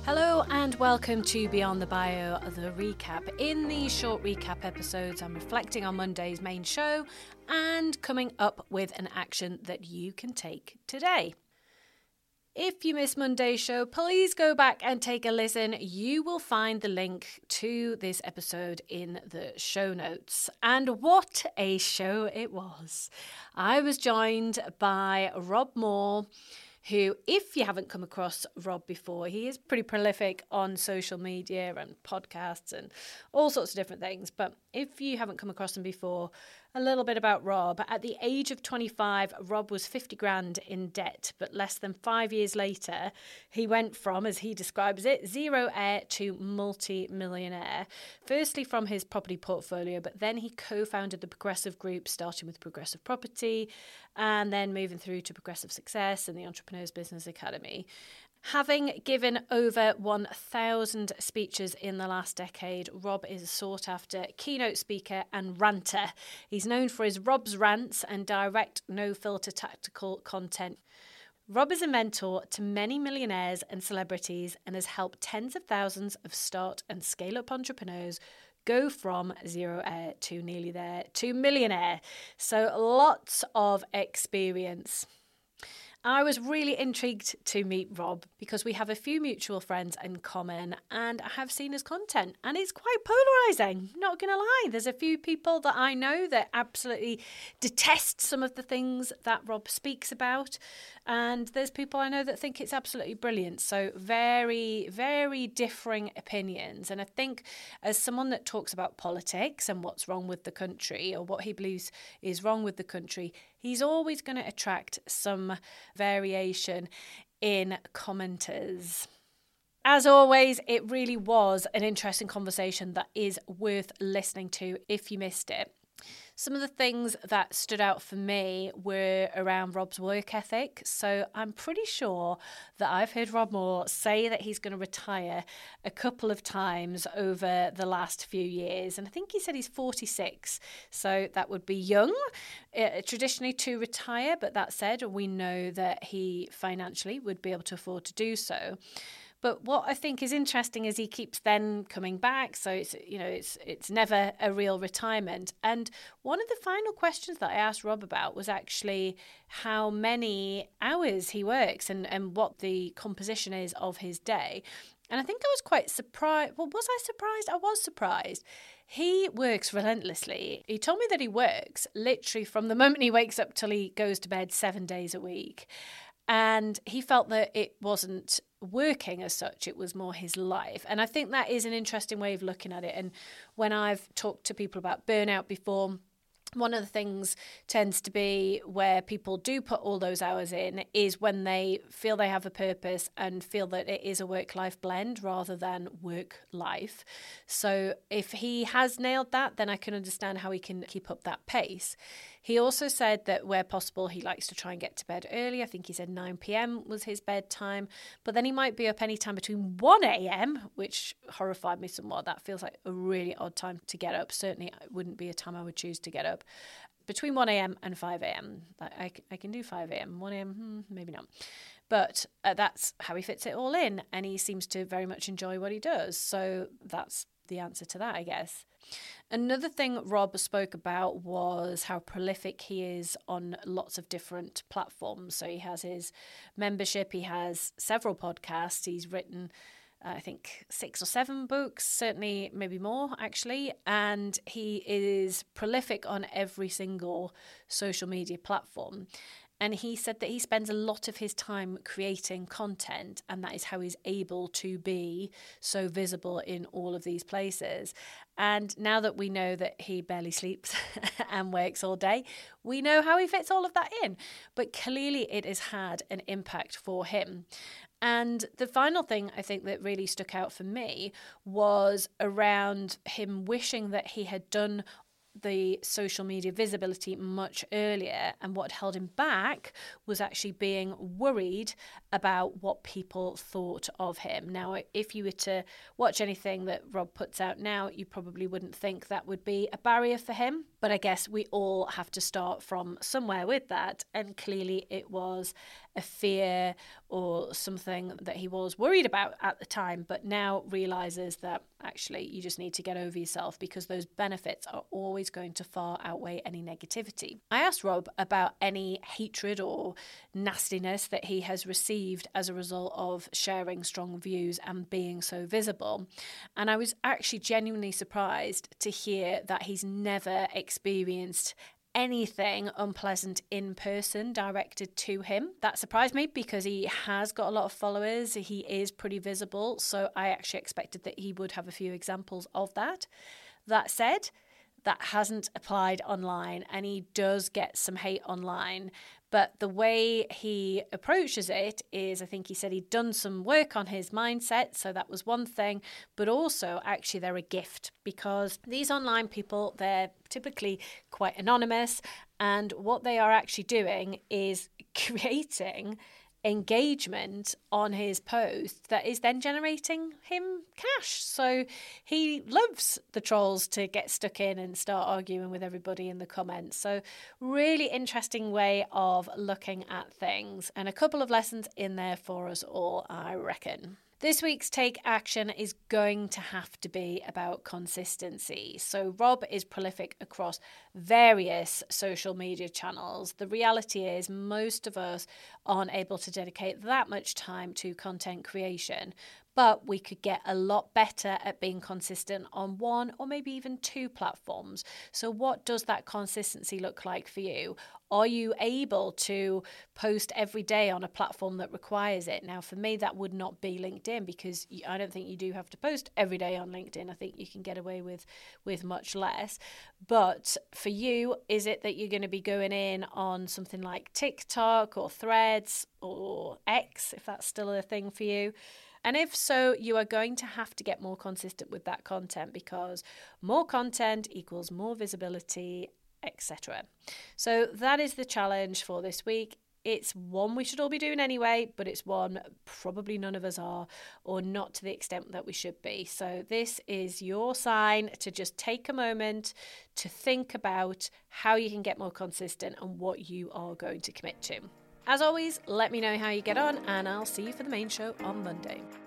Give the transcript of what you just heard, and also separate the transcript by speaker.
Speaker 1: Hello and welcome to Beyond the Bio, the recap. In these short recap episodes, I'm reflecting on Monday's main show and coming up with an action that you can take today. If you missed Monday's show, please go back and take a listen. You will find the link to this episode in the show notes. And what a show it was. I was joined by Rob Moore, who, if you haven't come across Rob before, he is pretty prolific on social media and podcasts and all sorts of different things. But if you haven't come across him before, a little bit about Rob. At the age of 25, Rob was 50 grand in debt, but less than 5 years later, he went from, as he describes it, zero heir to multi-millionaire. Firstly from his property portfolio, but then he co-founded the Progressive Group, starting with Progressive Property, and then moving through to Progressive Success and the Entrepreneurs Business Academy. Having given over 1,000 speeches in the last decade, Rob is a sought-after keynote speaker and ranter. He's known for his Rob's rants and direct, no-filter tactical content. Rob is a mentor to many millionaires and celebrities and has helped tens of thousands of start and scale-up entrepreneurs go from zero heir to nearly there to millionaire. So lots of experience. I was really intrigued to meet Rob because we have a few mutual friends in common and I have seen his content and it's quite polarising, not going to lie. There's a few people that I know that absolutely detest some of the things that Rob speaks about, and there's people I know that think it's absolutely brilliant. So very, very differing opinions. And I think as someone that talks about politics and what's wrong with the country or what he believes is wrong with the country, he's always going to attract some variation in commenters. As always, it really was an interesting conversation that is worth listening to if you missed it. Some of the things that stood out for me were around Rob's work ethic. So I'm pretty sure that I've heard Rob Moore say that he's going to retire a couple of times over the last few years. And I think he said he's 46. So that would be young, traditionally to retire. But that said, we know that he financially would be able to afford to do so. But what I think is interesting is he keeps then coming back. So it's never a real retirement. And one of the final questions that I asked Rob about was actually how many hours he works and what the composition is of his day. And I think I was quite surprised. Well, was I surprised? I was surprised. He works relentlessly. He told me that he works literally from the moment he wakes up till he goes to bed 7 days a week. And he felt that it wasn't working as such, it was more his life. And I think that is an interesting way of looking at it. And when I've talked to people about burnout before, one of the things tends to be where people do put all those hours in is when they feel they have a purpose and feel that it is a work-life blend rather than work-life. So if he has nailed that, then I can understand how he can keep up that pace. He also said that where possible, he likes to try and get to bed early. I think he said 9 p.m. was his bedtime, but then he might be up any time between 1 a.m., which horrified me somewhat. That feels like a really odd time to get up. Certainly it wouldn't be a time I would choose to get up. Between 1 a.m. and 5 a.m. I can do 5 a.m. 1 a.m., maybe not. But that's how he fits it all in. And he seems to very much enjoy what he does. So that's the answer to that, I guess. Another thing Rob spoke about was how prolific he is on lots of different platforms. So he has his membership, he has several podcasts, he's written I think 6 or 7 books, certainly maybe more actually, and he is prolific on every single social media platform. And he said that he spends a lot of his time creating content, and that is how he's able to be so visible in all of these places. And now that we know that he barely sleeps and works all day, we know how he fits all of that in. But clearly it has had an impact for him. And the final thing I think that really stuck out for me was around him wishing that he had done the social media visibility much earlier, and what held him back was actually being worried about what people thought of him. Now, if you were to watch anything that Rob puts out now, you probably wouldn't think that would be a barrier for him, but I guess we all have to start from somewhere with that, and clearly it was a fear or something that he was worried about at the time, but now realizes that actually you just need to get over yourself because those benefits are always going to far outweigh any negativity. I asked Rob about any hatred or nastiness that he has received as a result of sharing strong views and being so visible. And I was actually genuinely surprised to hear that he's never experienced anything unpleasant in person directed to him. That surprised me because he has got a lot of followers. He is pretty visible. So I actually expected that he would have a few examples of that. That said, that hasn't applied online, and he does get some hate online. But the way he approaches it is, I think he said he'd done some work on his mindset, so that was one thing. But also, actually, they're a gift because these online people, they're typically quite anonymous. And what they are actually doing is creating engagement on his post that is then generating him cash. So he loves the trolls to get stuck in and start arguing with everybody in the comments. So really interesting way of looking at things, and a couple of lessons in there for us all, I reckon. This week's Take Action is going to have to be about consistency. So Rob is prolific across various social media channels. The reality is most of us aren't able to dedicate that much time to content creation, but we could get a lot better at being consistent on one or maybe even two platforms. So what does that consistency look like for you? Are you able to post every day on a platform that requires it? Now, for me, that would not be LinkedIn, because I don't think you do have to post every day on LinkedIn. I think you can get away with much less. But for you, is it that you're going to be going in on something like TikTok or Threads or X, if that's still a thing for you? And if so, you are going to have to get more consistent with that content, because more content equals more visibility, etc. So that is the challenge for this week. It's one we should all be doing anyway, but it's one probably none of us are, or not to the extent that we should be. So this is your sign to just take a moment to think about how you can get more consistent and what you are going to commit to. As always, let me know how you get on, and I'll see you for the main show on Monday.